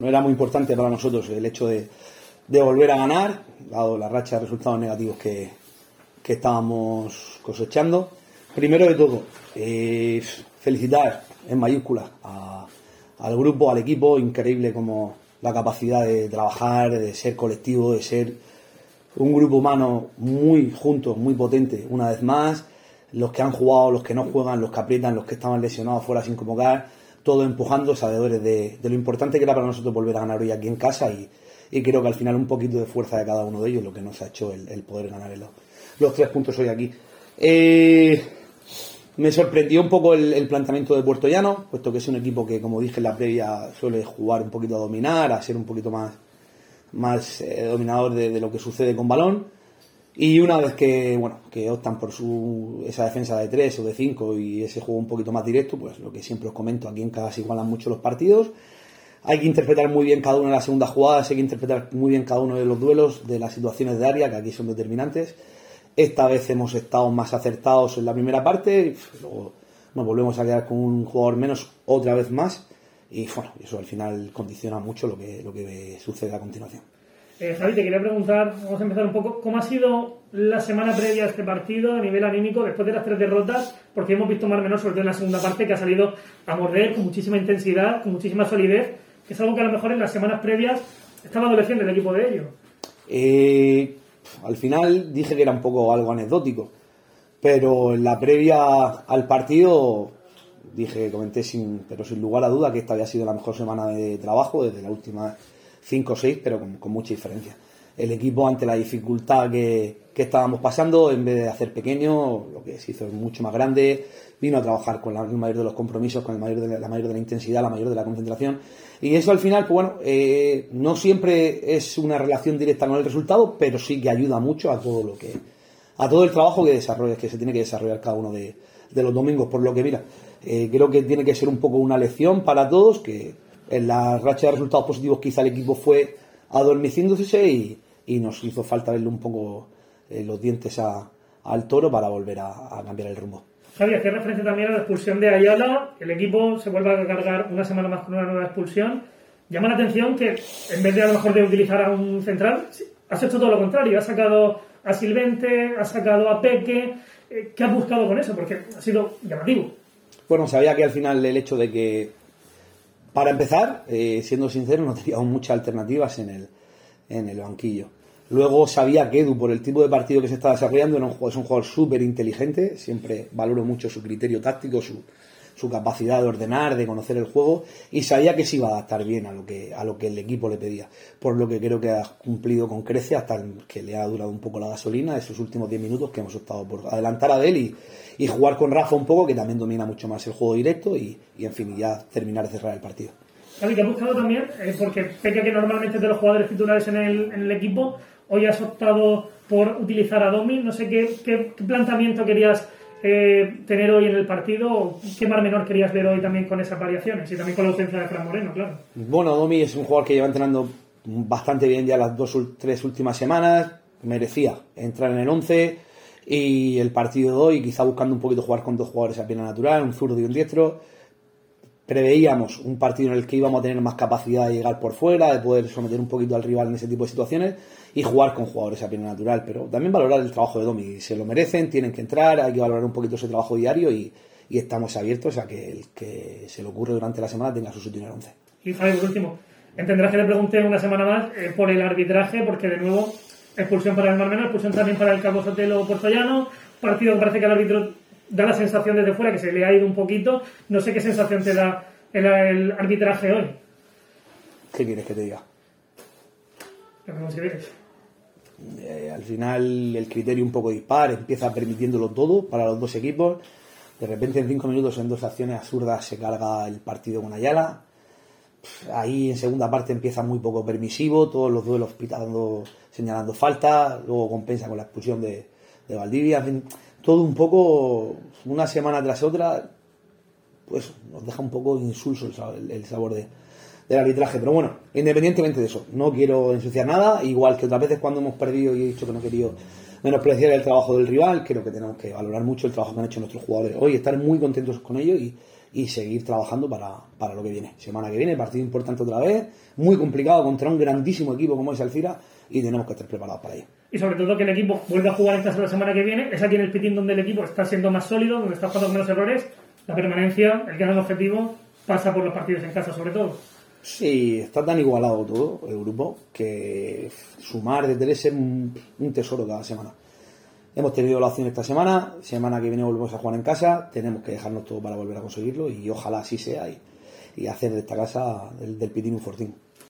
No era muy importante para nosotros el hecho de volver a ganar, dado la racha de resultados negativos que estábamos cosechando. Primero de todo, felicitar en mayúsculas al grupo, al equipo. Increíble como la capacidad de trabajar, de ser colectivo, de ser un grupo humano muy juntos, muy potente. Una vez más, los que han jugado, los que no juegan, los que aprietan, los que estaban lesionados fuera sin convocar, todos empujando, sabedores de lo importante que era para nosotros volver a ganar hoy aquí en casa, y creo que al final un poquito de fuerza de cada uno de ellos lo que nos ha hecho el poder ganar los 3 puntos hoy aquí. Me sorprendió un poco el planteamiento de Puerto Llano, puesto que es un equipo que, como dije en la previa, suele jugar un poquito a dominar, a ser un poquito más dominador de lo que sucede con balón. Y una vez que optan por esa defensa de 3 o de 5 y ese juego un poquito más directo, pues lo que siempre os comento, aquí en casa se igualan mucho los partidos. Hay que interpretar muy bien cada una de las segundas jugadas, hay que interpretar muy bien cada uno de los duelos, de las situaciones de área, que aquí son determinantes. Esta vez hemos estado más acertados en la primera parte, luego nos volvemos a quedar con un jugador menos otra vez más, y bueno, eso al final condiciona mucho lo que sucede a continuación. Javi, te quería preguntar, vamos a empezar un poco, ¿cómo ha sido la semana previa a este partido a nivel anímico después de las 3 derrotas? Porque hemos visto más o menos, sobre todo en la segunda parte, que ha salido a morder con muchísima intensidad, con muchísima solidez, que es algo que a lo mejor en las semanas previas estaba adoleciendo el equipo de ellos. Al final dije que era un poco algo anecdótico, pero en la previa al partido comenté sin lugar a duda que esta había sido la mejor semana de trabajo desde la última 5 o 6, pero con mucha diferencia. El equipo, ante la dificultad que estábamos pasando, en vez de hacer pequeño, lo que se hizo es mucho más grande. Vino a trabajar con el mayor de los compromisos, con la mayor de la intensidad, la mayor de la concentración. Y eso al final, no siempre es una relación directa con el resultado, pero sí que ayuda mucho a todo el trabajo que se tiene que desarrollar cada uno de los domingos. Por lo que, mira, creo que tiene que ser un poco una lección para todos, que en la racha de resultados positivos quizá el equipo fue adormeciéndose y nos hizo falta verle un poco los dientes al toro para volver a cambiar el rumbo. Javi, hacía referencia también a la expulsión de Ayala. El equipo se vuelve a cargar una semana más con una nueva expulsión. Llama la atención que, en vez de a lo mejor de utilizar a un central, has hecho todo lo contrario. Has sacado a Silvente, has sacado a Peque. ¿Qué has buscado con eso? Porque ha sido llamativo. Bueno, sabía que al final el hecho de que, para empezar, siendo sincero, no teníamos muchas alternativas en el banquillo. Luego sabía que Edu, por el tipo de partido que se está desarrollando, es un jugador súper inteligente. Siempre valoro mucho su criterio táctico, su capacidad de ordenar, de conocer el juego, y sabía que se iba a adaptar bien a lo que el equipo le pedía. Por lo que creo que ha cumplido con creces, hasta que le ha durado un poco la gasolina esos últimos 10 minutos que hemos optado por adelantar a él y jugar con Rafa un poco, que también domina mucho más el juego directo, y en fin, ya terminar de cerrar el partido. Javi, que has buscado también, porque Peque, que normalmente es de los jugadores titulares en el equipo, hoy has optado por utilizar a Domi. No sé qué planteamiento querías tener hoy en el partido, qué mar menor querías ver hoy también con esas variaciones y también con la ausencia de Fran Moreno, claro. Bueno, Domi es un jugador que lleva entrenando bastante bien ya las 2-3 últimas semanas, merecía entrar en el 11, y el partido de hoy, quizá buscando un poquito jugar con 2 jugadores a pierna natural, un zurdo y un diestro, preveíamos un partido en el que íbamos a tener más capacidad de llegar por fuera, de poder someter un poquito al rival en ese tipo de situaciones y jugar con jugadores a pierna natural, pero también valorar el trabajo de Domi. Se lo merecen, tienen que entrar, hay que valorar un poquito ese trabajo diario y estamos abiertos a que el que se le ocurre durante la semana tenga su sitio en el 11. Y Javi, por último, entenderás que le pregunté una semana más por el arbitraje, porque de nuevo expulsión para el Mar Menor, expulsión también para el Cabo Sotelo Puerto Llano, partido que parece que el árbitro da la sensación desde fuera que se le ha ido un poquito. No sé qué sensación te da el arbitraje hoy. ¿Qué quieres que te diga? ¿Qué al final el criterio un poco dispar, empieza permitiéndolo todo para los dos equipos. De repente en 5 minutos, en 2 acciones absurdas, se carga el partido con Ayala. Ahí en segunda parte empieza muy poco permisivo, todos los duelos pitando, señalando falta, luego compensa con la expulsión de Valdivia. En fin, todo un poco, una semana tras otra, pues nos deja un poco insulso el sabor del arbitraje. Pero bueno, independientemente de eso, no quiero ensuciar nada, igual que otras veces cuando hemos perdido y he dicho que no he querido menospreciar el trabajo del rival. Creo que tenemos que valorar mucho el trabajo que han hecho nuestros jugadores hoy, estar muy contentos con ello y y seguir trabajando para lo que viene. Semana que viene, partido importante otra vez, muy complicado contra un grandísimo equipo como es Alcira y tenemos que estar preparados para ello. Y sobre todo que el equipo vuelva a jugar en casa la semana que viene, es aquí en el Pitín donde el equipo está siendo más sólido, donde está jugando menos errores, la permanencia, el gran objetivo, pasa por los partidos en casa sobre todo. Sí, está tan igualado todo el grupo que sumar debe ser un tesoro cada semana. Hemos tenido la opción esta semana que viene volvemos a jugar en casa, tenemos que dejarnos todo para volver a conseguirlo y ojalá así sea y hacer de esta casa del Pitín un fortín.